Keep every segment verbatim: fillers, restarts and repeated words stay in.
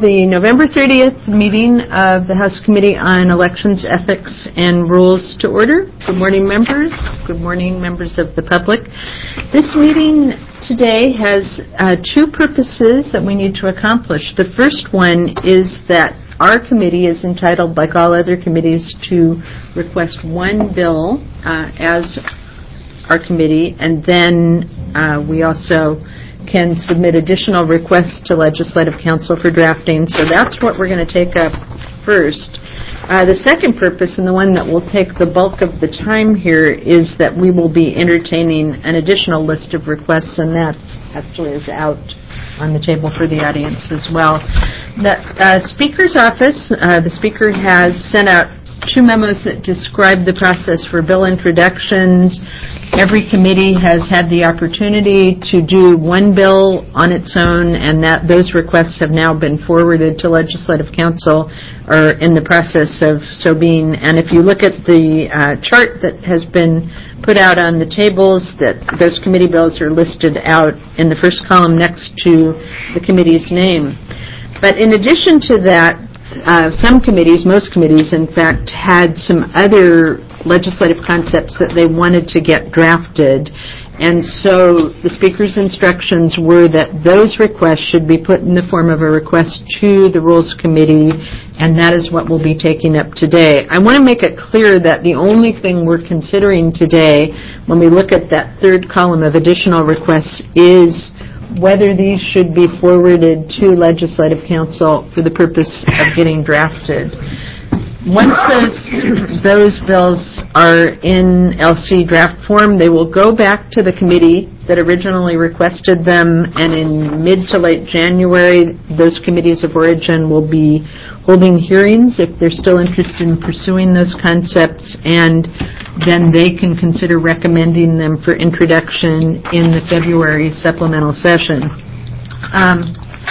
the November thirtieth meeting of the House Committee on Elections, Ethics, and Rules to order. Good morning, members. Good morning, members of the public. This meeting today has uh, two purposes that we need to accomplish. The first one is that our committee is entitled, like all other committees, to request one bill uh, as our committee, and then uh, we also can submit additional requests to Legislative Council for drafting. So that's what we're going to take up first. Uh, the second purpose, and the one that will take the bulk of the time here, is that we will be entertaining an additional list of requests, and that actually is out on the table for the audience as well. The uh, Speaker's office, uh, the Speaker has sent out two memos that describe the process for bill introductions. Every committee has had the opportunity to do one bill on its own, and that those requests have now been forwarded to Legislative Council, or in the process of so being. And if you look at the uh, chart that has been put out on the tables, that those committee bills are listed out in the first column next to the committee's name. But in addition to that, Uh, some committees, most committees, in fact, had some other legislative concepts that they wanted to get drafted. And so the Speaker's instructions were that those requests should be put in the form of a request to the Rules Committee, and that is what we'll be taking up today. I want to make it clear that the only thing we're considering today, when we look at that third column of additional requests, is whether these should be forwarded to Legislative Council for the purpose of getting drafted. Once those those bills are in L C draft form, they will go back to the committee that originally requested them, and in mid to late January, those committees of origin will be holding hearings if they're still interested in pursuing those concepts, and then they can consider recommending them for introduction in the February supplemental session. Um,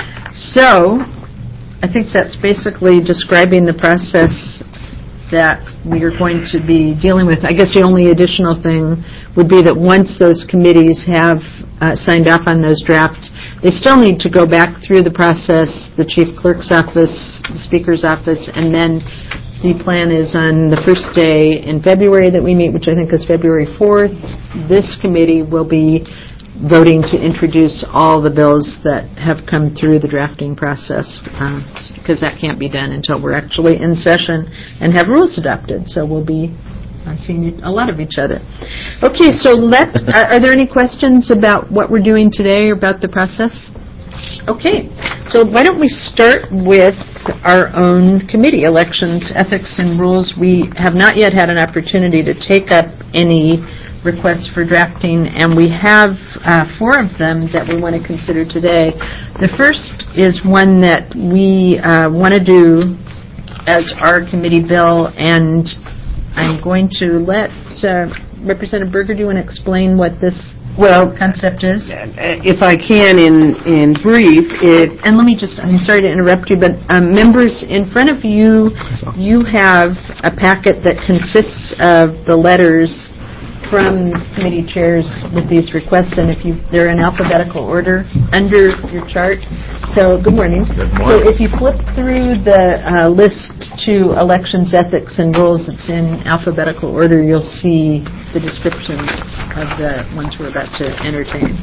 so, I think that's basically describing the process that we are going to be dealing with. I guess the only additional thing would be that once those committees have uh, signed off on those drafts, they still need to go back through the process, the Chief Clerk's office, the Speaker's office, and then the plan is on the first day in February that we meet, which I think is February fourth. This committee will be voting to introduce all the bills that have come through the drafting process, uh, because that can't be done until we're actually in session and have rules adopted. So we'll be uh, seeing a lot of each other. Okay, so let, uh, are there any questions about what we're doing today or about the process? Okay, so why don't we start with our own committee, Elections, Ethics, and Rules. We have not yet had an opportunity to take up any requests for drafting, and we have uh, four of them that we want to consider today. The first is one that we uh, want to do as our committee bill, and I'm going to let uh, Representative Berger, do you want to explain what this Well, concept is? If I can, in in brief, it... And let me just, I'm sorry to interrupt you, but um, members, in front of you, you have a packet that consists of the letters from committee chairs with these requests, and if you, they're in alphabetical order under your chart. So, good morning. Good morning. So, if you flip through the uh, list to Elections, Ethics, and Rules, it's in alphabetical order. You'll see the descriptions of the ones we're about to entertain.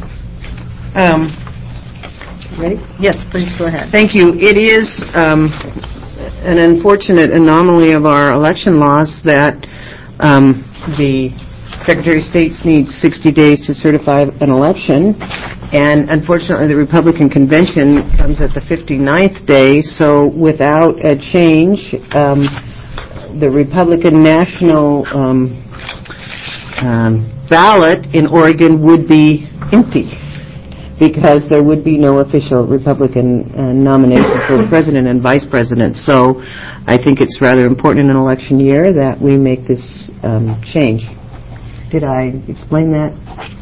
Um, Ready? Yes, please go ahead. thank you. It is um, an unfortunate anomaly of our election laws that um, the Secretary of State needs sixty days to certify an election, and unfortunately the Republican Convention comes at the fifty-ninth day, so without a change, um, the Republican National um, um, ballot in Oregon would be empty, because there would be no official Republican uh, nomination for president and vice president. So I think it's rather important in an election year that we make this um, change. Did I explain that?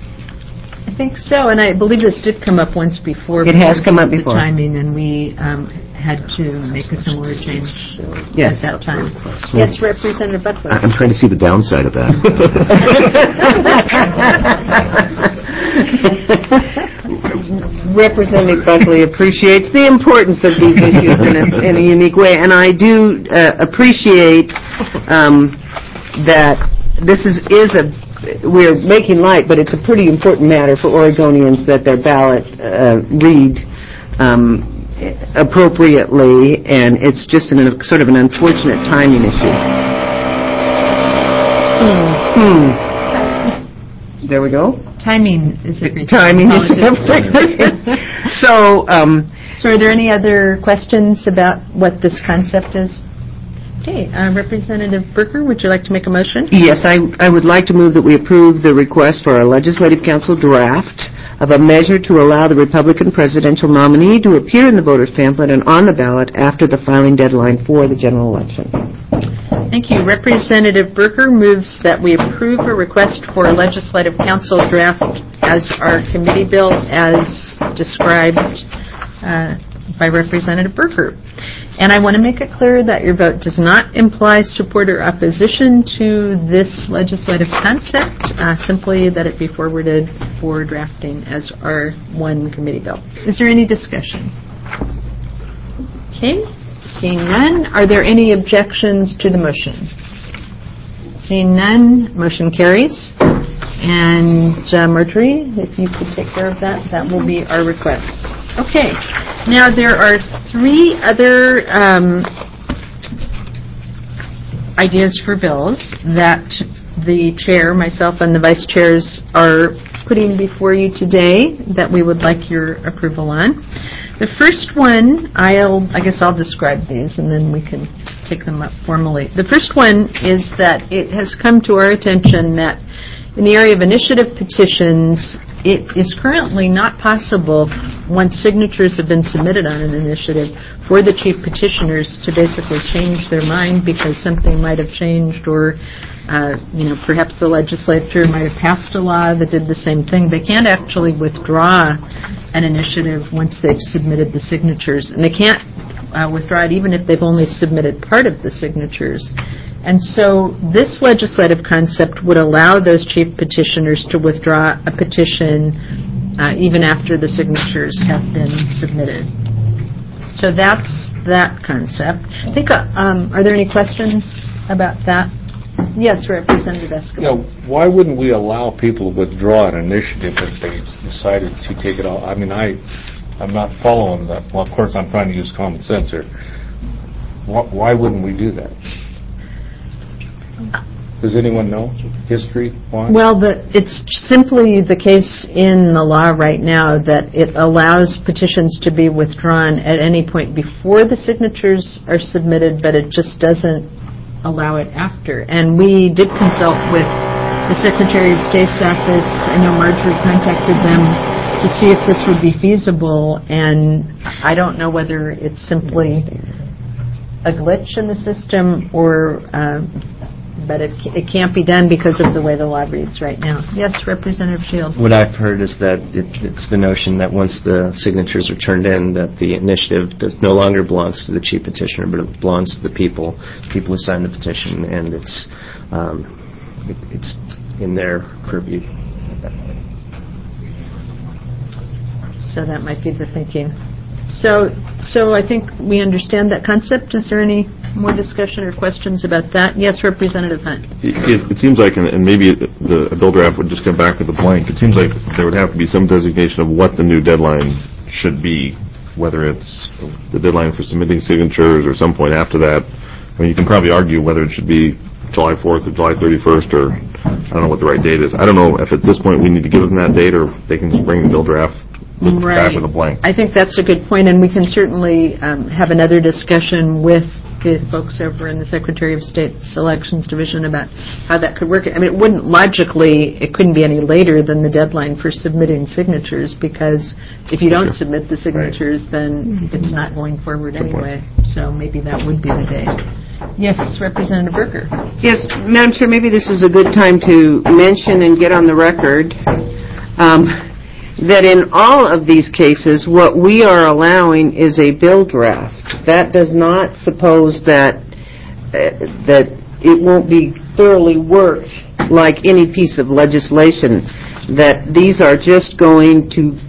I think so, and I believe this did come up once before. It has come up before. The timing, and we um, had to make a similar change Yes. at that time. Yes, Representative Butler. I'm trying to see the downside of that. Representative Buckley appreciates the importance of these issues in a, in a unique way, and I do uh, appreciate um, that this is, is a, we're making light, but it's a pretty important matter for Oregonians that their ballot uh, read um, appropriately, and it's just an, a, sort of an unfortunate timing issue. Hmm. Hmm. There we go. Timing is everything. Timing is everything. So, um, so are there any other questions about what this concept is? Okay, uh, Representative Berger, would you like to make a motion? yes, I, I would like to move that we approve the request for a Legislative Council draft of a measure to allow the Republican presidential nominee to appear in the voter's pamphlet and on the ballot after the filing deadline for the general election. Thank you. Representative Berger moves that we approve a request for a Legislative Council draft as our committee bill as described uh, by Representative Berger. And I want to make it clear that your vote does not imply support or opposition to this legislative concept, uh, simply that it be forwarded for drafting as our one committee bill. Is there any discussion? Okay. Seeing none, are there any objections to the motion? Seeing none, motion carries. And uh, Marjorie, if you could take care of that, that will be our request. Okay. Now there are three other um, ideas for bills that the chair, myself, and the vice chairs are putting before you today that we would like your approval on. The first one, I'll, I guess I'll describe these and then we can take them up formally. The first one is that it has come to our attention that in the area of initiative petitions, it is currently not possible, once signatures have been submitted on an initiative, for the chief petitioners to basically change their mind because something might have changed or Uh, you know, perhaps the legislature might have passed a law that did the same thing. They can't actually withdraw an initiative once they've submitted the signatures. And they can't uh, withdraw it even if they've only submitted part of the signatures. And so this legislative concept would allow those chief petitioners to withdraw a petition uh, even after the signatures have been submitted. So that's that concept. I think, uh, um, are there any questions about that? Yes, Representative Escobar. You know, why wouldn't we allow people to withdraw an initiative if they decided to take it all? I mean, I, I'm not following that. Well, of course, I'm trying to use common sense here. Why, why wouldn't we do that? Does anyone know history? Why? Well, the, it's simply the case in the law right now that it allows petitions to be withdrawn at any point before the signatures are submitted, but it just doesn't allow it after. And we did consult with the Secretary of State's office. I know Marjorie contacted them to see if this would be feasible, and I don't know whether it's simply a glitch in the system or uh, but it, it can't be done because of the way the law reads right now. Yes, Representative Shields. What I've heard is that it, it's the notion that once the signatures are turned in, that the initiative does, no longer belongs to the chief petitioner, but it belongs to the people, people who signed the petition, and it's um, it, it's in their purview at that point. So that might be the thinking. So, so I think we understand that concept. Is there any more discussion or questions about that? Yes, Representative Hunt. It, it seems like, and, and maybe it, the bill draft would just come back with a blank. It seems like there would have to be some designation of what the new deadline should be, whether it's the deadline for submitting signatures or some point after that. I mean, you can probably argue whether it should be July fourth or July thirty-first, or I don't know what the right date is. I don't know if at this point we need to give them that date, or they can just bring the bill draft with, right. back with a blank. I think that's a good point, and we can certainly um, have another discussion with the folks over in the Secretary of State's Elections Division about how that could work. I mean, it wouldn't logically, it couldn't be any later than the deadline for submitting signatures, because if you don't sure. submit the signatures, right. then it's not going forward Good anyway. Point. So maybe that would be the day. Yes, Representative Berger. Yes, Madam Chair, maybe this is a good time to mention and get on the record um, that in all of these cases, what we are allowing is a bill draft. That does not suppose that uh, that it won't be thoroughly worked like any piece of legislation, that these are just going to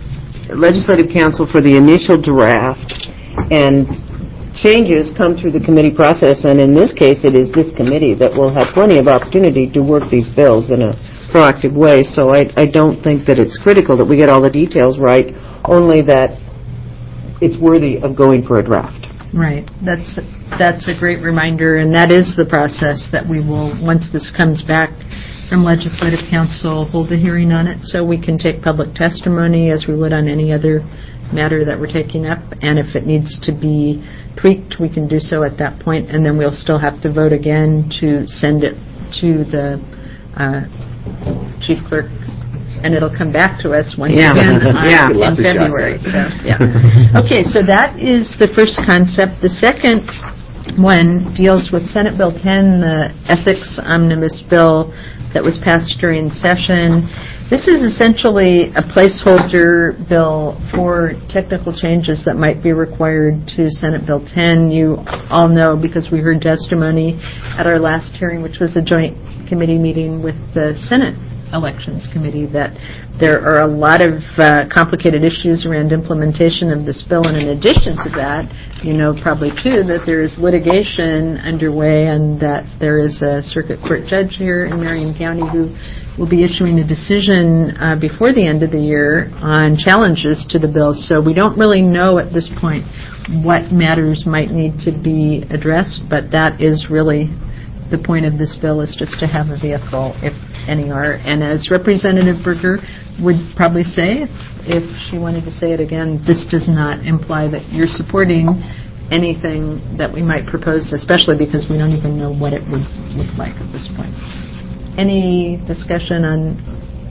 Legislative Council for the initial draft, and changes come through the committee process, and in this case, it is this committee that will have plenty of opportunity to work these bills in a proactive way, so I, I don't think that it's critical that we get all the details right, only that it's worthy of going for a draft. Right. That's that's a great reminder, and that is the process that we will, once this comes back from Legislative Council, hold a hearing on it so we can take public testimony as we would on any other matter that we're taking up, and if it needs to be tweaked, we can do so at that point, and then we'll still have to vote again to send it to the uh, chief clerk, and it'll come back to us once Yeah. again uh, Yeah. in February. So, yeah. Okay, so that is the first concept. The second one deals with Senate Bill ten, the Ethics Omnibus Bill that was passed during session. This is essentially a placeholder bill for technical changes that might be required to Senate Bill ten. You all know, because we heard testimony at our last hearing, which was a joint committee meeting with the Senate Elections Committee, that there are a lot of uh, complicated issues around implementation of this bill, and in addition to that, you know probably too that there is litigation underway, and that there is a circuit court judge here in Marion County who will be issuing a decision uh, before the end of the year on challenges to the bill. So we don't really know at this point what matters might need to be addressed, but that is really the point of this bill, is just to have a vehicle, if any are. And as Representative Berger would probably say, if, if she wanted to say it again, this does not imply that you're supporting anything that we might propose, especially because we don't even know what it would look like at this point. Any discussion on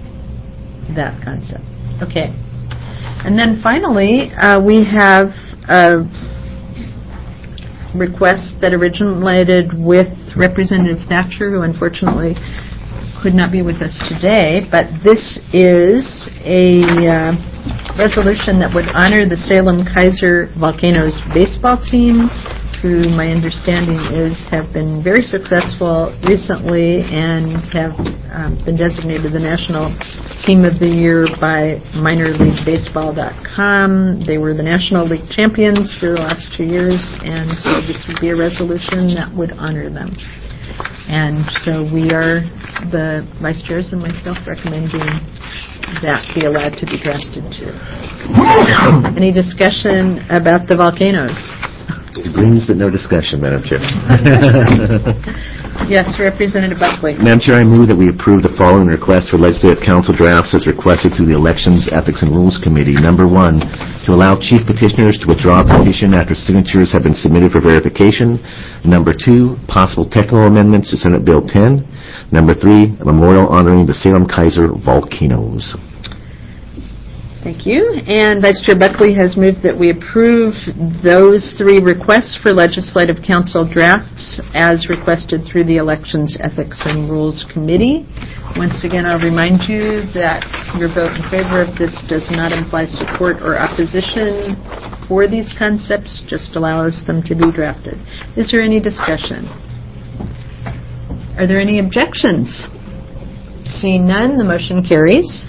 that concept? Okay. And then finally, uh, we have a request that originated with Representative Thatcher, who unfortunately could not be with us today, but this is a uh, resolution that would honor the Salem-Keizer Volcanoes baseball team, who my understanding is have been very successful recently and have um, been designated the National Team of the Year by minor league baseball dot com. They were the National League champions for the last two years, and so this would be a resolution that would honor them. And so we are, the vice chairs and myself, recommending that be allowed to be drafted too. Any discussion about the volcanoes? Agreements, but no discussion, Madam Chair. Yes, Representative Buckley. Madam Chair, I move that we approve the following requests for Legislative Council drafts as requested through the Elections, Ethics, and Rules Committee. Number one, to allow chief petitioners to withdraw a petition after signatures have been submitted for verification. Number two, possible technical amendments to Senate Bill ten. Number three, a memorial honoring the Salem-Keizer volcanoes. Thank you. And Vice Chair Buckley has moved that we approve those three requests for Legislative Council drafts as requested through the Elections, Ethics, and Rules Committee. Once again, I'll remind you that your vote in favor of this does not imply support or opposition for these concepts, just allows them to be drafted. Is there any discussion? Are there any objections? Seeing none, the motion carries.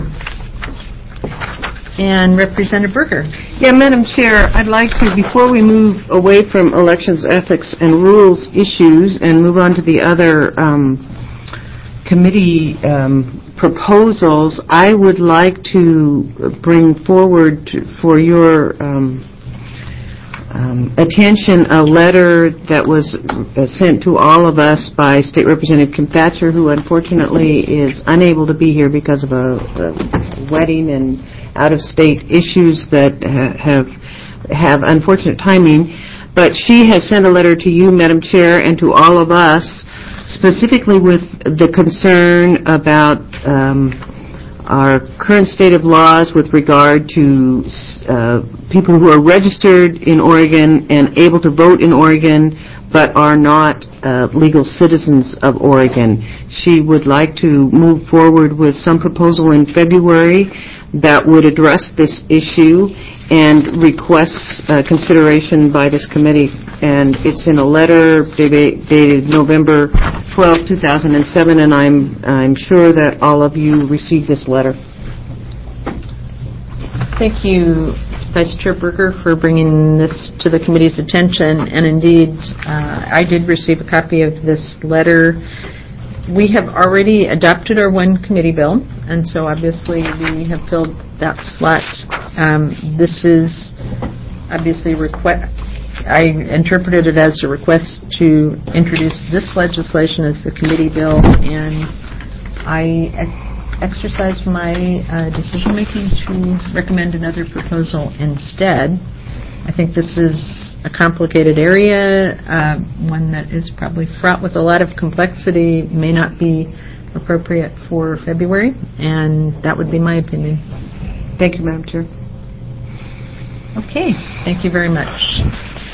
And Representative Berger. Yeah, Madam Chair, I'd like to, before we move away from elections, ethics, and rules issues and move on to the other um, committee um, proposals, I would like to bring forward to, for your um, um, attention a letter that was uh, sent to all of us by State Representative Kim Thatcher, who unfortunately is unable to be here because of a, a wedding and out-of-state issues that ha- have have unfortunate timing. But she has sent a letter to you, Madam Chair, and to all of us, specifically with the concern about um, our current state of laws with regard to uh, people who are registered in Oregon and able to vote in Oregon but are not uh, legal citizens of Oregon. She would like to move forward with some proposal in February that would address this issue and requests uh, consideration by this committee. And it's in a letter dated, dated November twelfth, two thousand seven, and I'm I'm sure that all of you received this letter. Thank you, Vice Chair Berger, for bringing this to the committee's attention. And indeed, uh, I did receive a copy of this letter. We have already adopted our one committee bill, and so obviously we have filled that slot. Um, this is obviously request. I interpreted it as a request to introduce this legislation as the committee bill, and I ex- exercised my uh, decision-making to recommend another proposal instead. I think this is a complicated area, uh, one that is probably fraught with a lot of complexity, may not be appropriate for February, and that would be my opinion. Thank you, Madam Chair. Okay, thank you very much.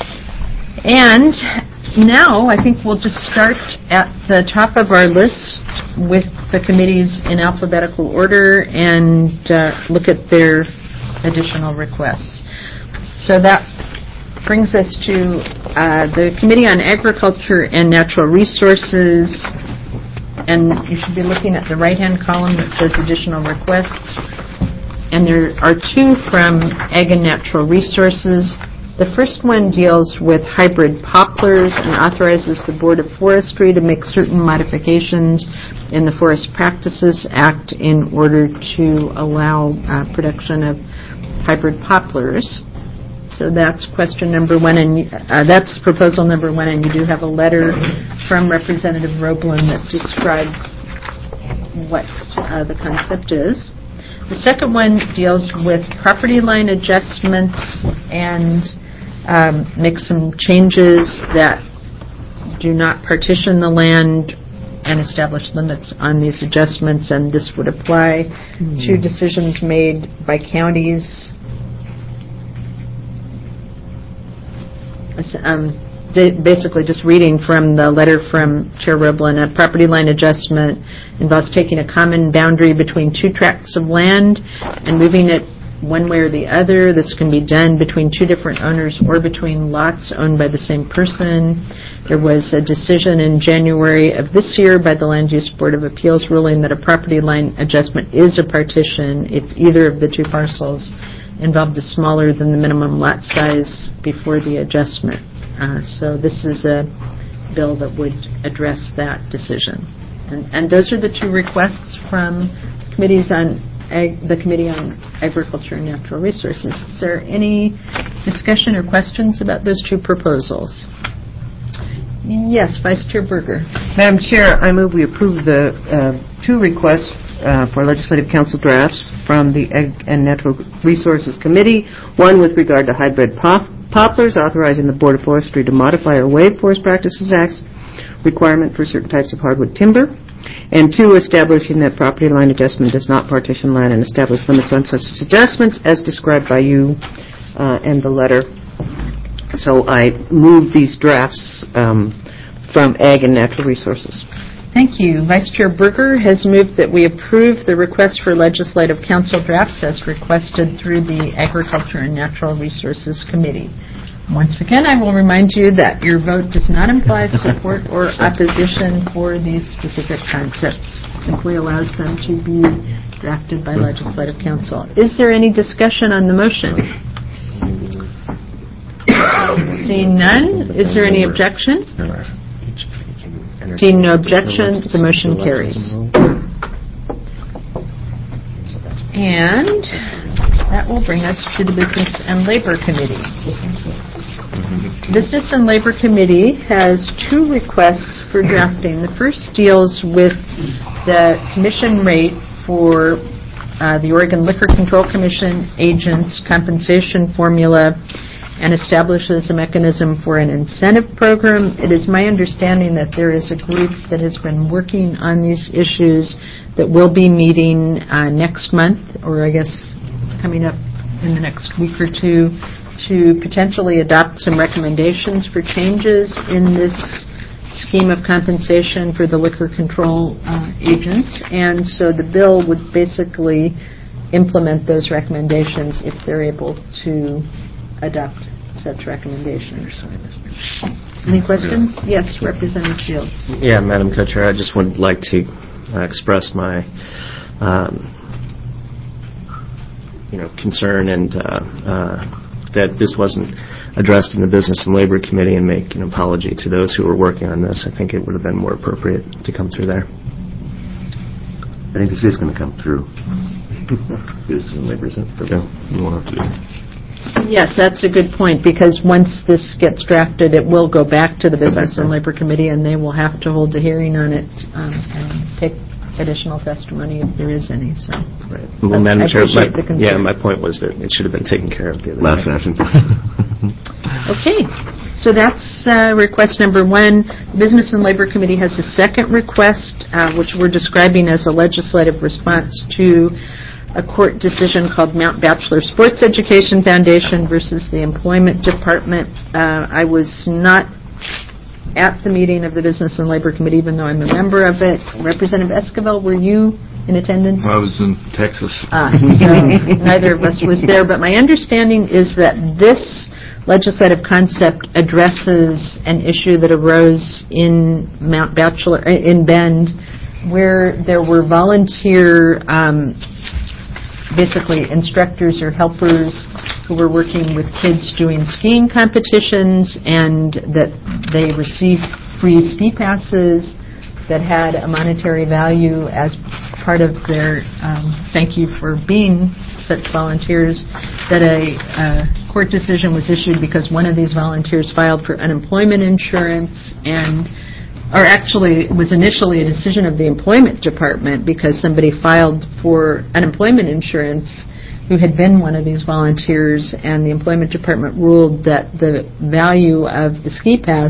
And now I think we'll just start at the top of our list with the committees in alphabetical order and uh, look at their additional requests. So that brings us to uh, the Committee on Agriculture and Natural Resources, and you should be looking at the right-hand column that says additional requests. And there are two from Ag and Natural Resources. The first one deals with hybrid poplars and authorizes the Board of Forestry to make certain modifications in the Forest Practices Act in order to allow uh, production of hybrid poplars. So that's question number one, and uh, that's proposal number one, and you do have a letter from Representative Roblin that describes what uh, the concept is. The second one deals with property line adjustments and um, makes some changes that do not partition the land and establish limits on these adjustments, and this would apply mm. to decisions made by counties. Um, basically just reading from the letter from Chair Roblin, a property line adjustment involves taking a common boundary between two tracts of land and moving it one way or the other. This can be done between two different owners or between lots owned by the same person. There was a decision in January of this year by the Land Use Board of Appeals ruling that a property line adjustment is a partition if either of the two parcels involved is smaller than the minimum lot size before the adjustment. Uh, so this is a bill that would address that decision. And, and those are the two requests from committees on ag, the Committee on Agriculture and Natural Resources. Is there any discussion or questions about those two proposals? Yes, Vice Chair Berger. Madam Chair, I move we approve the uh, two requests uh, for Legislative Council drafts from the Ag and Natural Resources Committee, one with regard to hybrid pop- poplars, authorizing the Board of Forestry to modify or waive Forest Practices Act's requirement for certain types of hardwood timber, and two, establishing that property line adjustment does not partition land and establish limits on such adjustments as described by you uh, in the letter. So I move these drafts um, from Ag and Natural Resources. Thank you. Vice Chair Berger has moved that we approve the request for Legislative Council drafts as requested through the Agriculture and Natural Resources Committee. Once again, I will remind you that your vote does not imply support or opposition for these specific concepts. It simply allows them to be drafted by Legislative Council. Is there any discussion on the motion? Seeing none, is there any objection? Seeing no objection, the motion carries. And that will bring us to the Business and Labor Committee. Business and Labor Committee has two requests for drafting. The first deals with the commission rate for uh, the Oregon Liquor Control Commission agents' compensation formula and establishes a mechanism for an incentive program. It is my understanding that there is a group that has been working on these issues that will be meeting uh, next month, or I guess coming up in the next week or two, to potentially adopt some recommendations for changes in this scheme of compensation for the liquor control uh, agents. And so the bill would basically implement those recommendations if they're able to adopt such recommendations. Any questions? Yes, Representative Shields. Yeah, Madam Co-Chair, I just would like to uh, express my um, you know, concern and uh, uh, that this wasn't addressed in the Business and Labor Committee and make an apology to those who were working on this. I think it would have been more appropriate to come through there. I think this is going to come through. Business and Labor, isn't it? Yeah, we won't have to do it. Yes, that's a good point, because once this gets drafted, it will go back to the Business there. and Labor Committee, and they will have to hold a hearing on it um, and take additional testimony if there is any. So, Right. Well, I Madam Chair, appreciate my- the concern. yeah, my point was that it should have been taken care of the other Last day. session. Okay, so that's uh, request number one. The Business and Labor Committee has a second request, uh, which we're describing as a legislative response to a court decision called Mount Bachelor Sports Education Foundation versus the Employment Department. Uh, I was not at the meeting of the Business and Labor Committee, even though I'm a member of it. Representative Esquivel, were you in attendance? I was in Texas. Ah, so neither of us was there, but my understanding is that this legislative concept addresses an issue that arose in Mount Bachelor, uh, in Bend, where there were volunteer, um, basically instructors or helpers who were working with kids doing skiing competitions, and that they received free ski passes that had a monetary value as part of their um, thank you for being such volunteers, that a uh, court decision was issued because one of these volunteers filed for unemployment insurance, and or actually it was initially a decision of the Employment Department because somebody filed for unemployment insurance who had been one of these volunteers, and the Employment Department ruled that the value of the ski pass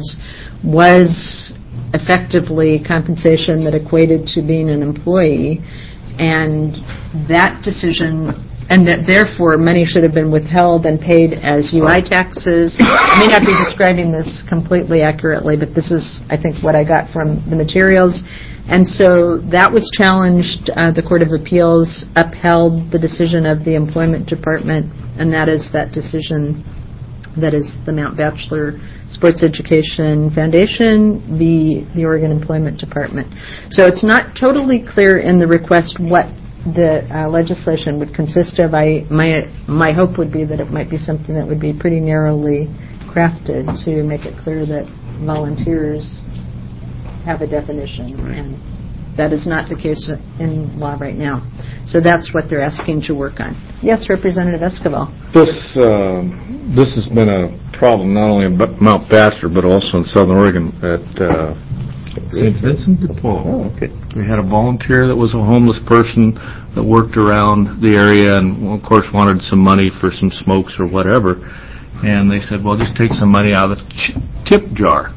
was effectively compensation that equated to being an employee, and that decision, and that therefore money should have been withheld and paid as U I taxes. I may not be describing this completely accurately, but this is, I think, what I got from the materials. And so that was challenged. Uh, the Court of Appeals upheld the decision of the Employment Department, and that is that decision that is the Mount Bachelor Sports Education Foundation, the, the Oregon Employment Department. So it's not totally clear in the request what the uh, legislation would consist of. I, my, my hope would be that it might be something that would be pretty narrowly crafted to make it clear that volunteers have a definition, and that is not the case in law right now. So that's what they're asking to work on. Yes, Representative Esquivel. This uh, this has been a problem not only in Mount Bachelor but also in Southern Oregon at uh, Saint Vincent de Paul. Oh, okay. We had a volunteer that was a homeless person that worked around the area and, well, of course, wanted some money for some smokes or whatever. And they said, well, just take some money out of the ch- tip jar.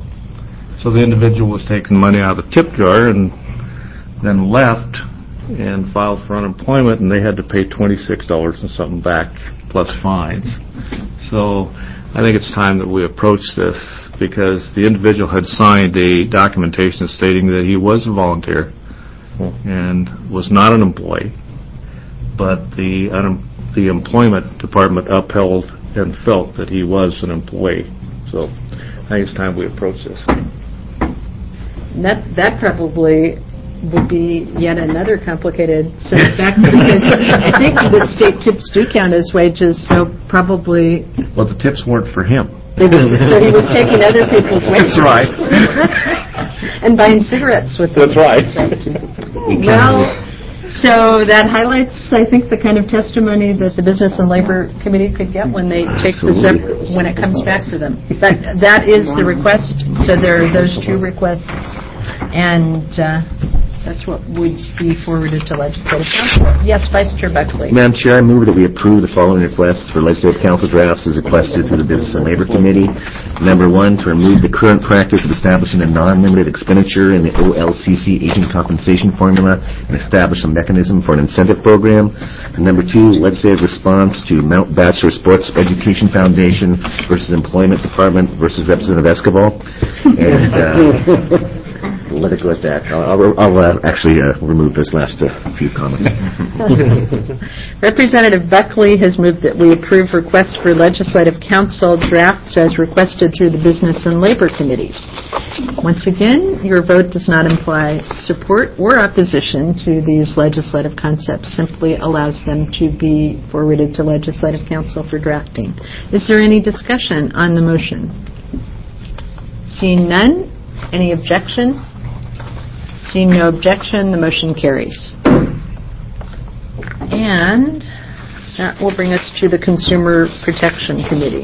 So the individual was taking money out of the tip jar and then left and filed for unemployment, and they had to pay twenty-six dollars and something back plus fines. So I think it's time that we approach this, because the individual had signed a documentation stating that he was a volunteer and was not an employee, but the un- the Employment Department upheld and felt that he was an employee. So I think it's time we approach this. That that probably would be yet another complicated set of factors, because I think the state tips do count as wages, so probably... Well, the tips weren't for him. It was, so he was taking other people's wages. That's right. And buying cigarettes with them. That's right. Well, so that highlights, I think, the kind of testimony that the Business and Labor Committee could get when they take this up, when it comes back to them. But that is the request. So there are those two requests, and uh, that's what would be forwarded to Legislative Council. Yes, Vice Chair Buckley. Madam Chair, I move that we approve the following requests for Legislative Council drafts as requested through the Business and Labor Committee. Number one, to remove the current practice of establishing a non-limited expenditure in the O L C C agent compensation formula and establish a mechanism for an incentive program. And number two, legislative response to Mount Bachelor Sports Education Foundation versus Employment Department versus Representative Esquivel. And uh, we'll let it go at that. I'll, I'll, I'll uh, actually uh, remove this last uh, few comments. Representative Buckley has moved that we approve requests for Legislative Council drafts as requested through the Business and Labor Committee. Once again, your vote does not imply support or opposition to these legislative concepts, simply allows them to be forwarded to Legislative Council for drafting. Is there any discussion on the motion? Seeing none, any objection? Seeing no objection, the motion carries. And that will bring us to the Consumer Protection Committee.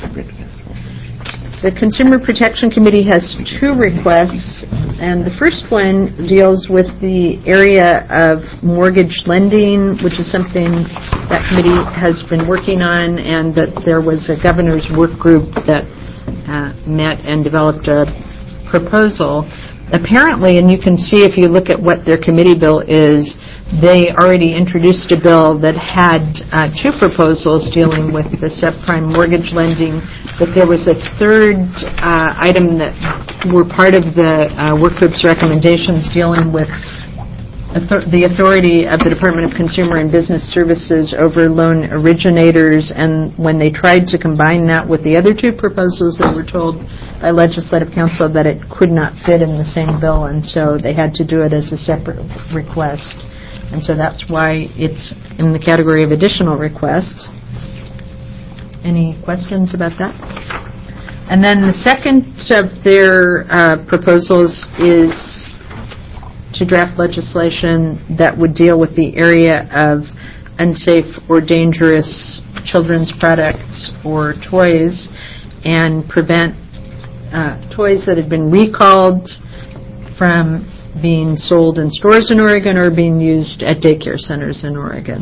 The Consumer Protection Committee has two requests, and the first one deals with the area of mortgage lending, which is something that committee has been working on, and that there was a governor's work group that uh, met and developed a proposal. Apparently, and you can see if you look at what their committee bill is, they already introduced a bill that had uh, two proposals dealing with the subprime mortgage lending, but there was a third uh, item that were part of the uh, work group's recommendations dealing with author- the authority of the Department of Consumer and Business Services over loan originators, and when they tried to combine that with the other two proposals, they were told by Legislative Council that it could not fit in the same bill, and so they had to do it as a separate request. And so that's why it's in the category of additional requests. Any questions about that? And then the second of their uh, proposals is to draft legislation that would deal with the area of unsafe or dangerous children's products or toys and prevent uh, toys that have been recalled from being sold in stores in Oregon or being used at daycare centers in Oregon.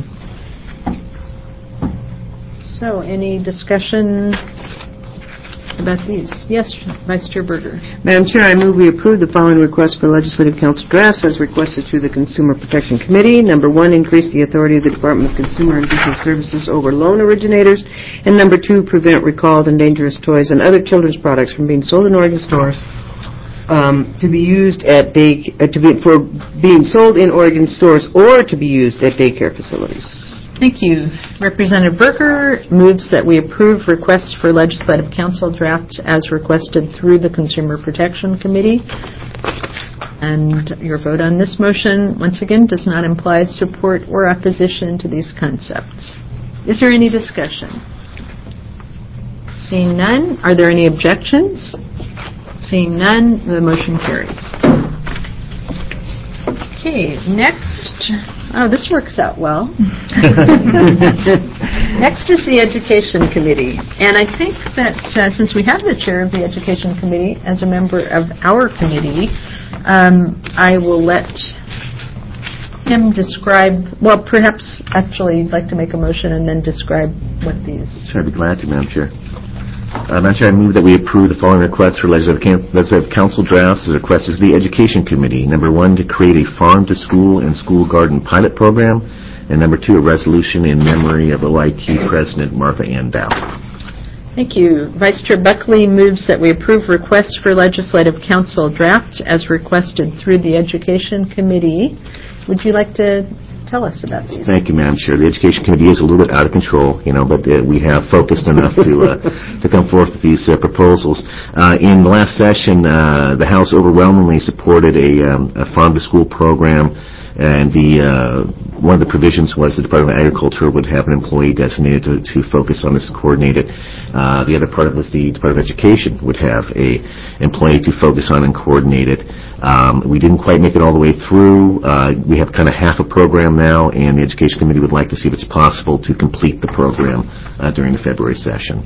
So, any discussion about these? Yes, Vice Chair Berger. Madam Chair, I move we approve the following request for Legislative Council drafts as requested through the Consumer Protection Committee. Number one, increase the authority of the Department of Consumer and Business Services over loan originators. And number two, prevent recalled and dangerous toys and other children's products from being sold in Oregon stores um, to be used at day uh, to be for being sold in Oregon stores or to be used at daycare facilities. Thank you. Representative Berger moves that we approve requests for Legislative Council drafts as requested through the Consumer Protection Committee. And your vote on this motion, once again, does not imply support or opposition to these concepts. Is there any discussion? Seeing none, are there any objections? Seeing none, the motion carries. Okay, next, oh, this works out well. Next is the Education Committee. And I think that uh, since we have the chair of the Education Committee as a member of our committee, um, I will let him describe, well, perhaps actually you'd like to make a motion and then describe what these... Sure, I'd be glad to, Madam Chair. Uh, Madam Chair, I move that we approve the following requests for Legislative, Can- Legislative Council drafts as requested to the Education Committee. Number one, to create a farm-to-school and school garden pilot program. And number two, a resolution in memory of O I T President Martha Ann Dow. Thank you. Vice Chair Buckley moves that we approve requests for Legislative Council drafts as requested through the Education Committee. Would you like to tell us about these? Thank you, Madam Chair. The Education Committee is a little bit out of control, you know, but uh, we have focused enough to uh, to come forth with these uh, proposals. Uh, in the last session, uh, the House overwhelmingly supported a, um, a farm-to-school program, and the uh, one of the provisions was the Department of Agriculture would have an employee designated to, to focus on this and coordinate it. Uh, the other part of it was the Department of Education would have a employee to focus on and coordinate it. Um, we didn't quite make it all the way through. Uh, we have kind of half a program now, and the Education Committee would like to see if it's possible to complete the program uh, during the February session.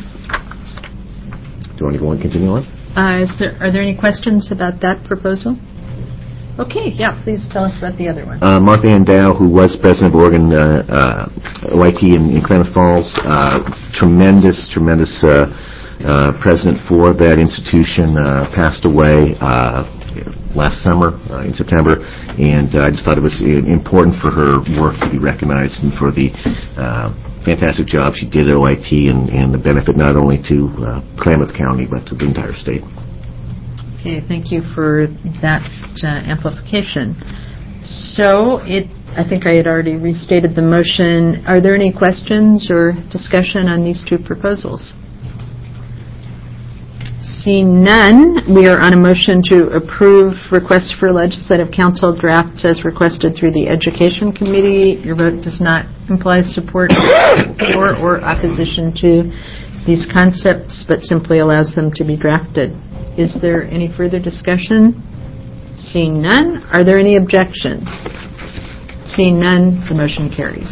Do you want to go and continue on? Uh, is there, are there any questions about that proposal? Okay, yeah, please tell us about the other one. Uh, Martha Ann Dow, who was president of Oregon uh, uh, O I T in, in Klamath Falls, uh, tremendous, tremendous uh, uh, president for that institution, uh, passed away uh, last summer uh, in September, and uh, I just thought it was important for her work to be recognized and for the uh, fantastic job she did at O I T and, and the benefit not only to uh, Klamath County but to the entire state. Okay, thank you for that uh, amplification. So, it, I think I had already restated the motion. Are there any questions or discussion on these two proposals? Seeing none, we are on a motion to approve requests for legislative council drafts as requested through the Education Committee. Your vote does not imply support for or opposition to these concepts, but simply allows them to be drafted. Is there any further discussion? Seeing none, are there any objections? Seeing none, the motion carries.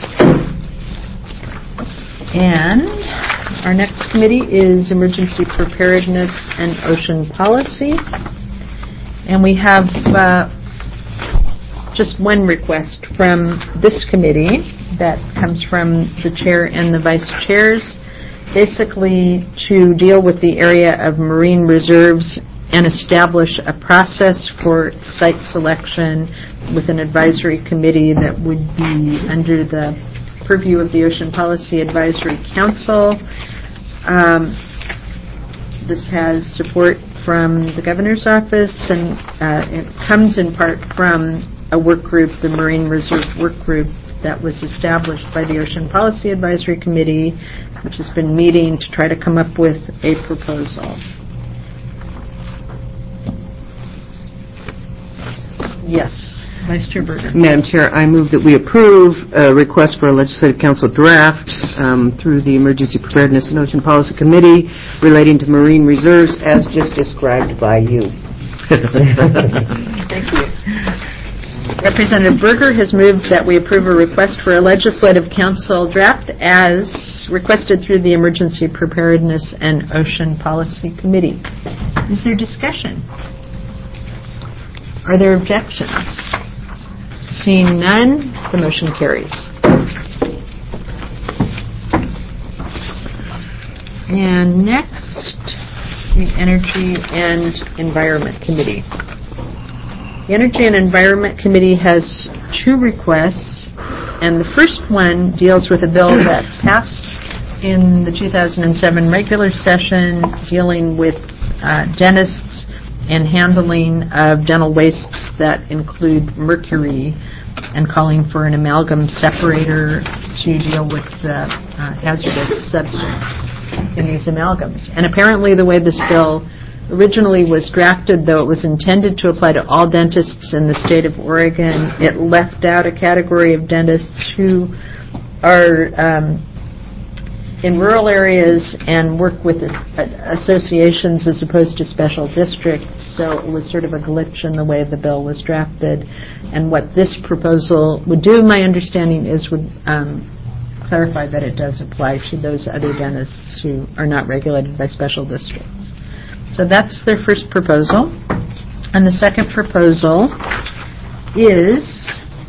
And our next committee is Emergency Preparedness and Ocean Policy. And we have uh, just one request from this committee that comes from the chair and the vice chairs, basically to deal with the area of marine reserves and establish a process for site selection with an advisory committee that would be under the purview of the Ocean Policy Advisory Council. Um, this has support from the Governor's Office, and uh, it comes in part from a work group, the Marine Reserve Work Group, that was established by the Ocean Policy Advisory Committee, which has been meeting to try to come up with a proposal. Yes. Vice Chair Berger. Madam Chair, I move that we approve a request for a legislative council draft um, through the Emergency Preparedness and Ocean Policy Committee relating to marine reserves as just described by you. Thank you. Representative Berger has moved that we approve a request for a legislative council draft as requested through the Emergency Preparedness and Ocean Policy Committee. Is there discussion? Are there objections? Seeing none, the motion carries. And next, the Energy and Environment Committee. The Energy and Environment Committee has two requests, and the first one deals with a bill that passed in the two thousand seven regular session dealing with uh, dentists and handling of dental wastes that include mercury, and calling for an amalgam separator to deal with the uh, hazardous substance in these amalgams. And apparently the way this bill originally was drafted, though it was intended to apply to all dentists in the state of Oregon, it left out a category of dentists who are um, in rural areas and work with associations as opposed to special districts, so it was sort of a glitch in the way the bill was drafted. And what this proposal would do, my understanding is, would um, clarify that it does apply to those other dentists who are not regulated by special districts. So that's their first proposal. And the second proposal is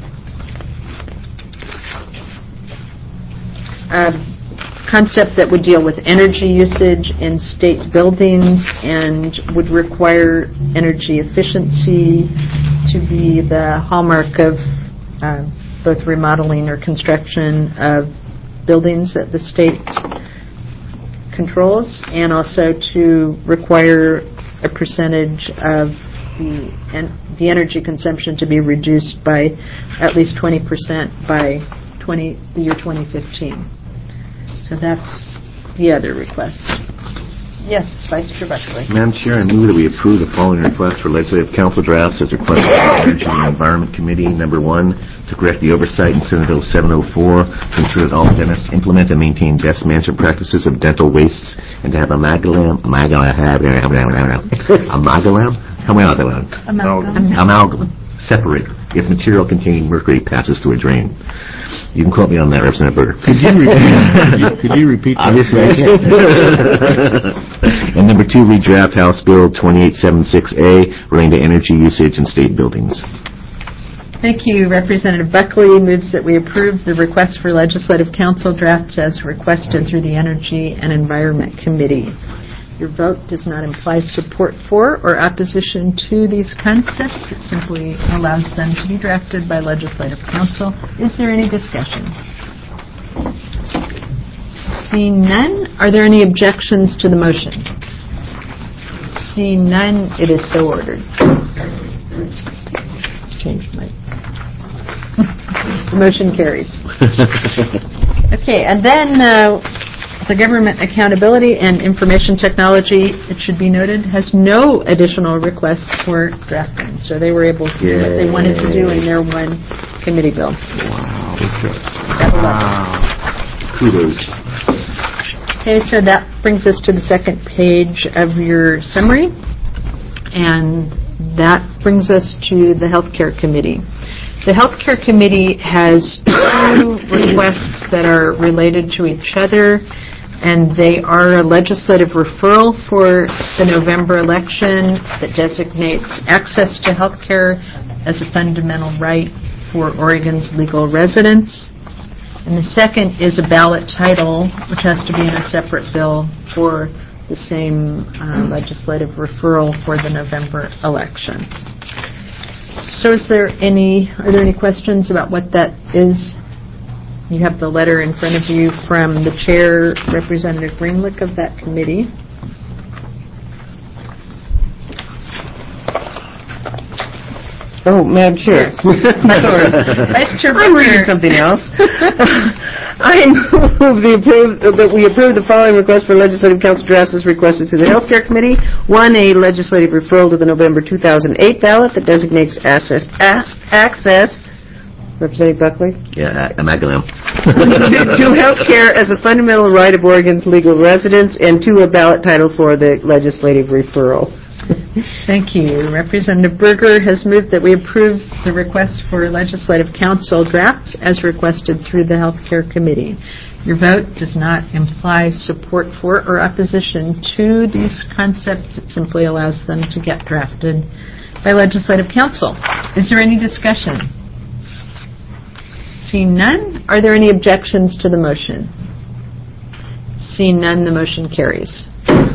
a concept that would deal with energy usage in state buildings and would require energy efficiency to be the hallmark of uh, both remodeling or construction of buildings that the state controls, and also to require a percentage of the en- the energy consumption to be reduced by at least twenty percent by twenty the year twenty fifteen. So that's the other request. Yes, Vice Chair Buckley. Madam Chair, I move that we approve the following requests for legislative council drafts as requested by the Energy and Environment Committee. Number one, to correct the oversight in Senate Bill seven oh four to ensure that all dentists implement and maintain best management practices of dental wastes, and to have amalgam, amalgam, amalgam, amalgam, amalgam separator if material containing mercury passes through a drain. You can quote me on that, Representative Berger. Could you repeat, could you repeat that? Obviously I can. And number two, redraft House Bill twenty-eight seventy-six A relating to energy usage in state buildings. Thank you. Representative Buckley moves that we approve the request for legislative council drafts as requested through the Energy and Environment Committee. Your vote does not imply support for or opposition to these concepts. It simply allows them to be drafted by legislative council. Is there any discussion? Seeing none, are there any objections to the motion? Seeing none, it is so ordered. It's changed my... The motion carries. Okay, and then uh, The Government Accountability and Information Technology, it should be noted, has no additional requests for drafting. So they were able to do what they wanted to do in their one committee bill. Wow. Gotta love it. Wow. Kudos. Okay, so that brings us to the second page of your summary, and that brings us to the Healthcare Committee. The Healthcare Committee has two requests that are related to each other, and they are a legislative referral for the November election that designates access to health care as a fundamental right for Oregon's legal residents. And the second is a ballot title, which has to be in a separate bill for the same uh, legislative referral for the November election. So is there any, are there any questions about what that is? You have the letter in front of you from the chair, Representative Greenlick, of that committee. Oh, Madam Chair. Yes. Sorry. Vice Chair I'm reading Booker. something else. I move the approve, that we approve the following request for legislative council drafts as requested to the Healthcare Committee. One, a legislative referral to the November two thousand eight ballot that designates asset, as, access, Representative Buckley, Yeah, Amalgam. to, to health care as a fundamental right of Oregon's legal residents, and two, a ballot title for the legislative referral. Thank you. Representative Berger has moved that we approve the request for legislative council drafts as requested through the Healthcare Committee. Your vote does not imply support for or opposition to these concepts. It simply allows them to get drafted by legislative council. Is there any discussion? Seeing none, are there any objections to the motion? Seeing none, the motion carries.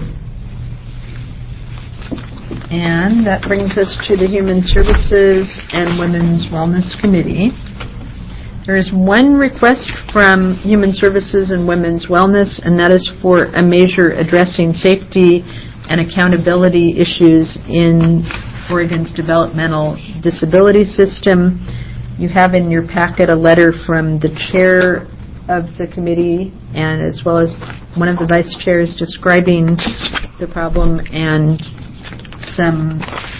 And that brings us to the Human Services and Women's Wellness Committee. There is one request from Human Services and Women's Wellness, and that is for a measure addressing safety and accountability issues in Oregon's developmental disability system. You have in your packet a letter from the chair of the committee, and as well as one of the vice chairs describing the problem and some...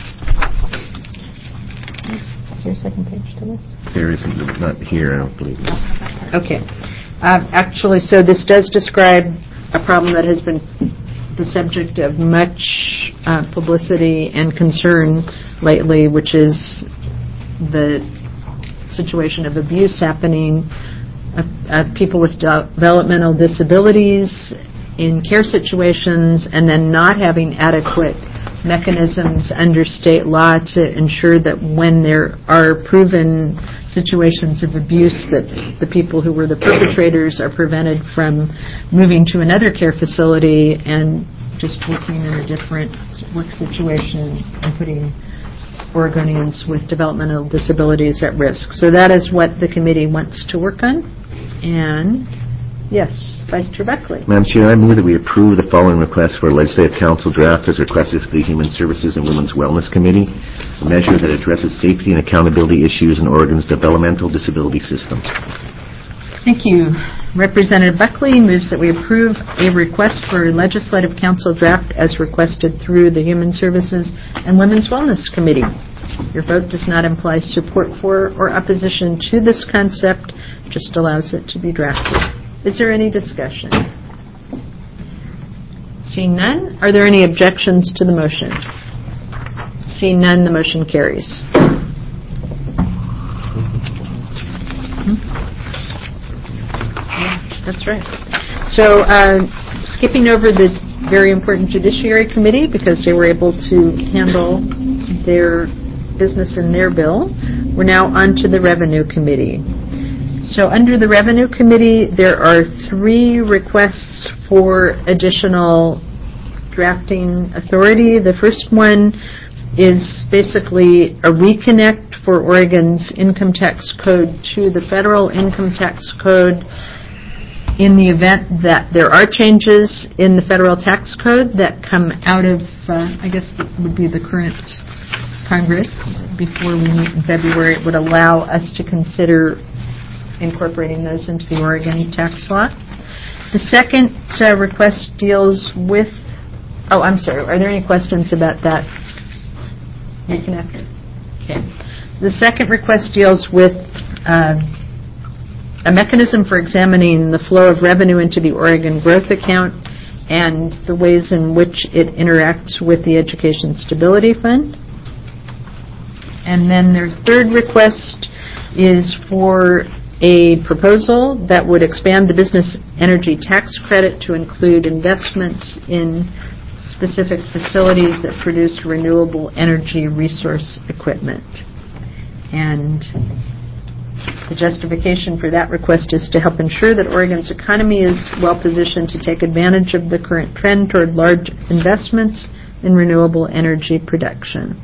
Is there a second page to this? There isn't, not here, I don't believe. Okay. Uh, actually, so this does describe a problem that has been the subject of much uh, publicity and concern lately, which is the situation of abuse happening of, of people with de- developmental disabilities in care situations, and then not having adequate mechanisms under state law to ensure that when there are proven situations of abuse, that the people who were the perpetrators are prevented from moving to another care facility and just working in a different work situation and putting Oregonians with developmental disabilities at risk. So that is what the committee wants to work on. And yes, Vice Chair Buckley. Madam Chair, I move that we approve the following request for a legislative council draft as requested for the Human Services and Women's Wellness Committee, a measure that addresses safety and accountability issues in Oregon's developmental disability system. Thank you. Representative Buckley moves that we approve a request for a legislative council draft as requested through the Human Services and Women's Wellness Committee. Your vote does not imply support for or opposition to this concept, just allows it to be drafted. Is there any discussion? Seeing none, are there any objections to the motion? Seeing none, the motion carries. That's right. So uh, skipping over the very important Judiciary Committee, because they were able to handle their business in their bill, we're now on to the Revenue Committee. So under the Revenue Committee, there are three requests for additional drafting authority. The first one is basically a reconnect for Oregon's income tax code to the federal income tax code in the event that there are changes in the federal tax code that come out of, uh, I guess that would be the current Congress before we meet in February. It would allow us to consider incorporating those into the Oregon tax law. The second uh, request deals with, oh, I'm sorry, are there any questions about that reconnect? Okay. The second request deals with uh, a mechanism for examining the flow of revenue into the Oregon Growth Account and the ways in which it interacts with the Education Stability Fund. And then their third request is for a proposal that would expand the business energy tax credit to include investments in specific facilities that produce renewable energy resource equipment. And the justification for that request is to help ensure that Oregon's economy is well positioned to take advantage of the current trend toward large investments in renewable energy production.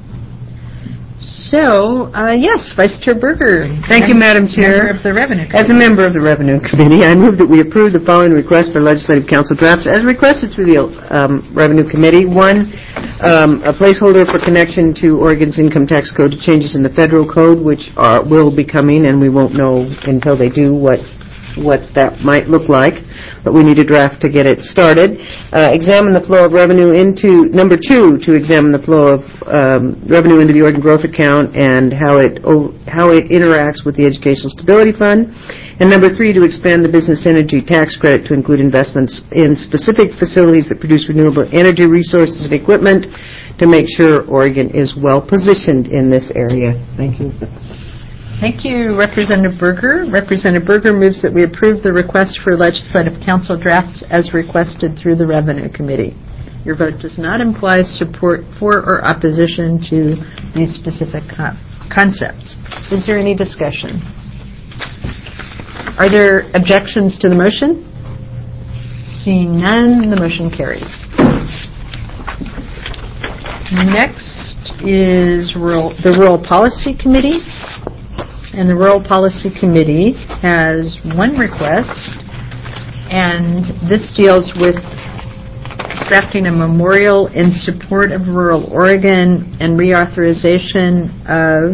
So, uh, yes, Vice Chair Berger. Thank you, Madam Chair. Member of the Revenue Committee. As a member of the Revenue Committee, I move that we approve the following request for legislative council drafts as requested through the um, Revenue Committee. One, um, a placeholder for connection to Oregon's income tax code to changes in the federal code, which are, will be coming, and we won't know until they do what what that might look like, but we need a draft to get it started. Uh, examine the flow of revenue into, number two, to examine the flow of um, revenue into the Oregon Growth Account and how it oh, how it interacts with the Educational Stability Fund. And number three, to expand the business energy tax credit to include investments in specific facilities that produce renewable energy resources and equipment to make sure Oregon is well positioned in this area. Thank you. Thank you, Representative Berger. Representative Berger moves that we approve the request for legislative council drafts as requested through the Revenue Committee. Your vote does not imply support for or opposition to these specific co- concepts. Is there any discussion? Are there objections to the motion? Seeing none, the motion carries. Next is rural, the Rural Policy Committee. And the Rural Policy Committee has one request, and this deals with drafting a memorial in support of rural Oregon and reauthorization of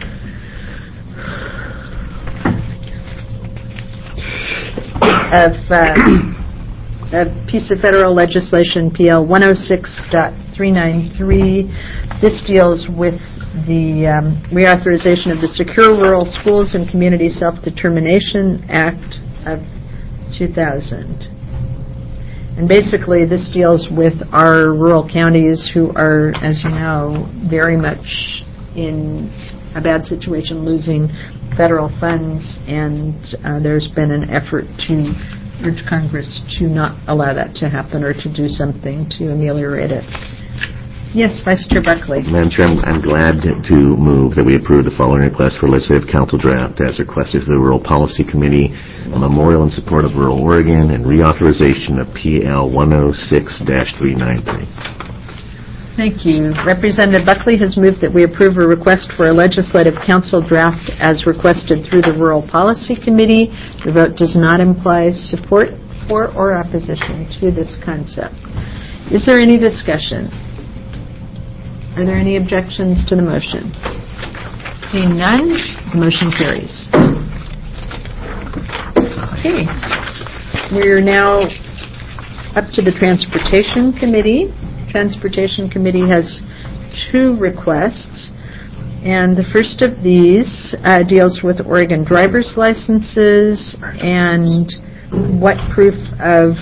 of uh, a piece of federal legislation, P L one oh six point three nine three. This deals with the um, reauthorization of the Secure Rural Schools and Community Self-Determination Act of two thousand. And basically this deals with our rural counties who are, as you know, very much in a bad situation, losing federal funds, and uh, there's been an effort to urge Congress to not allow that to happen or to do something to ameliorate it. Yes, Vice Chair Buckley. Madam Chair, I'm, I'm glad to, to move that we approve the following request for legislative council draft as requested through the Rural Policy Committee, a memorial in support of rural Oregon and reauthorization of P L one oh six point three nine three. Thank you. Representative Buckley has moved that we approve a request for a legislative council draft as requested through the Rural Policy Committee. Your vote does not imply support for or opposition to this concept. Is there any discussion? Are there any objections to the motion? Seeing none, the motion carries. Okay. We're now up to the Transportation Committee. Transportation Committee has two requests, and the first of these uh, deals with Oregon driver's licenses and what proof of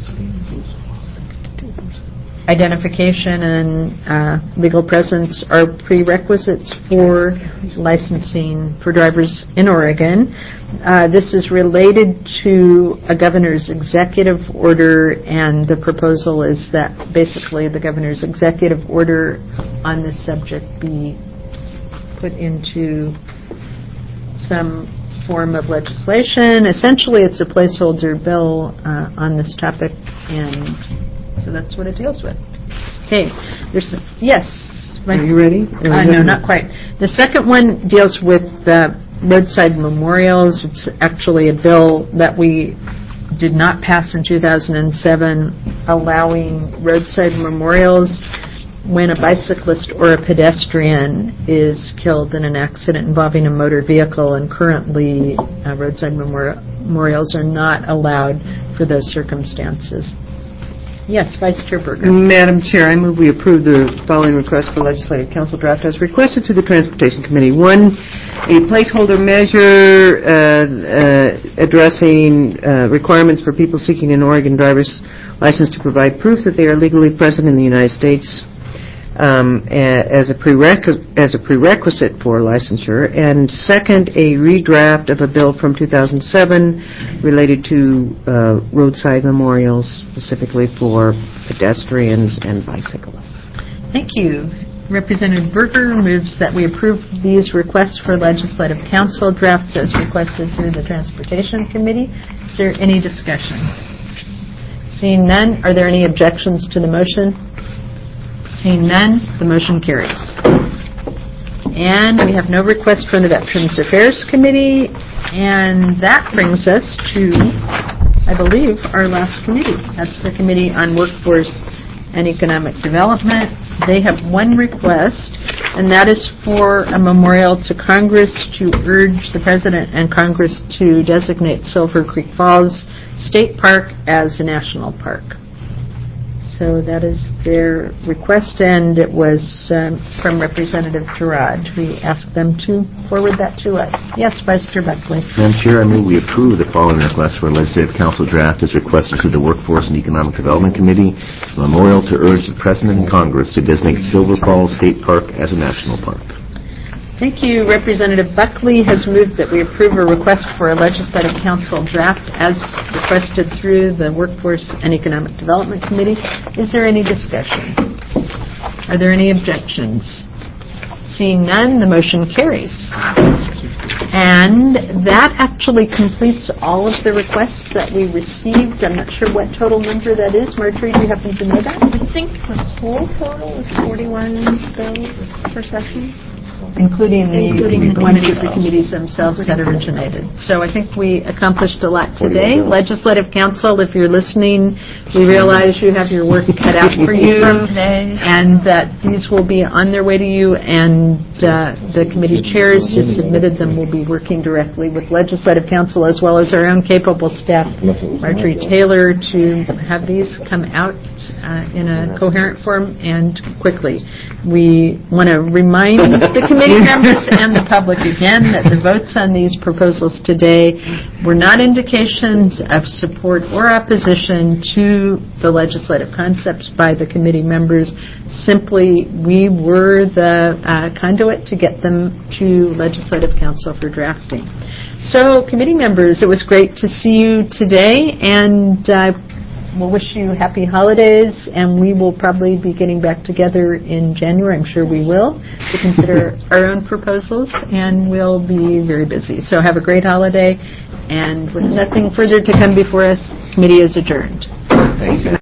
identification and uh, legal presence are prerequisites for licensing for drivers in Oregon. Uh, this is related to a governor's executive order, and the proposal is that basically the governor's executive order on this subject be put into some form of legislation. Essentially, it's a placeholder bill uh, on this topic, and so that's what it deals with. Okay, there's yes. Are you ready? Uh, no, not quite. The second one deals with uh, roadside memorials. It's actually a bill that we did not pass in two thousand seven, allowing roadside memorials when a bicyclist or a pedestrian is killed in an accident involving a motor vehicle. And currently, uh, roadside memorial memorials are not allowed for those circumstances. Yes, Vice Chair Berger. Madam Chair, I move we approve the following request for legislative council draft as requested to the Transportation Committee. One, a placeholder measure uh, uh, addressing uh, requirements for people seeking an Oregon driver's license to provide proof that they are legally present in the United States um, a- as a prerequisite as a prerequisite for licensure. And second, a redraft of a bill from two thousand seven related to uh, roadside memorials, specifically for pedestrians and bicyclists. Thank you. Representative Berger moves that we approve these requests for legislative council drafts as requested through the Transportation Committee. Is there any discussion? Seeing none, are there any objections to the motion? Seeing none, the motion carries. And we have no request from the Veterans Affairs Committee, and that brings us to, I believe, our last committee. That's the Committee on Workforce and Economic Development. They have one request, and that is for a memorial to Congress to urge the President and Congress to designate Silver Creek Falls State Park as a national park. So that is their request, and it was um, from Representative Girard. We asked them to forward that to us. Yes, Vice Chair Buckley. Madam Chair, I move we approve the following request for a legislative council draft as requested to the Workforce and Economic Development Committee, a memorial to urge the President and Congress to designate Silver Falls State Park as a national park. Thank you. Representative Buckley has moved that we approve a request for a legislative council draft as requested through the Workforce and Economic Development Committee. Is there any discussion? Are there any objections? Seeing none, the motion carries. And that actually completes all of the requests that we received. I'm not sure what total number that is. Marjorie, do you happen to know that? I think the whole total is forty-one bills per session. Including the Including the ones committee that the bills. committees themselves that originated. So I think we accomplished a lot today. Legislative Council, if you're listening, we realize you have your work cut out for you, today. and that these will be on their way to you, and uh, the committee chairs who submitted them will be working directly with Legislative Council as well as our own capable staff, Marjorie Taylor, to have these come out uh, in a coherent form and quickly. We want to remind the committee members and the public again that the votes on these proposals today were not indications of support or opposition to the legislative concepts by the committee members. Simply, we were the uh, conduit to get them to Legislative Council for drafting. So, committee members, it was great to see you today, and uh, we'll wish you happy holidays, and we will probably be getting back together in January, I'm sure we will, to consider our own proposals, and we'll be very busy. So have a great holiday, and with nothing further to come before us, committee is adjourned. Thank you.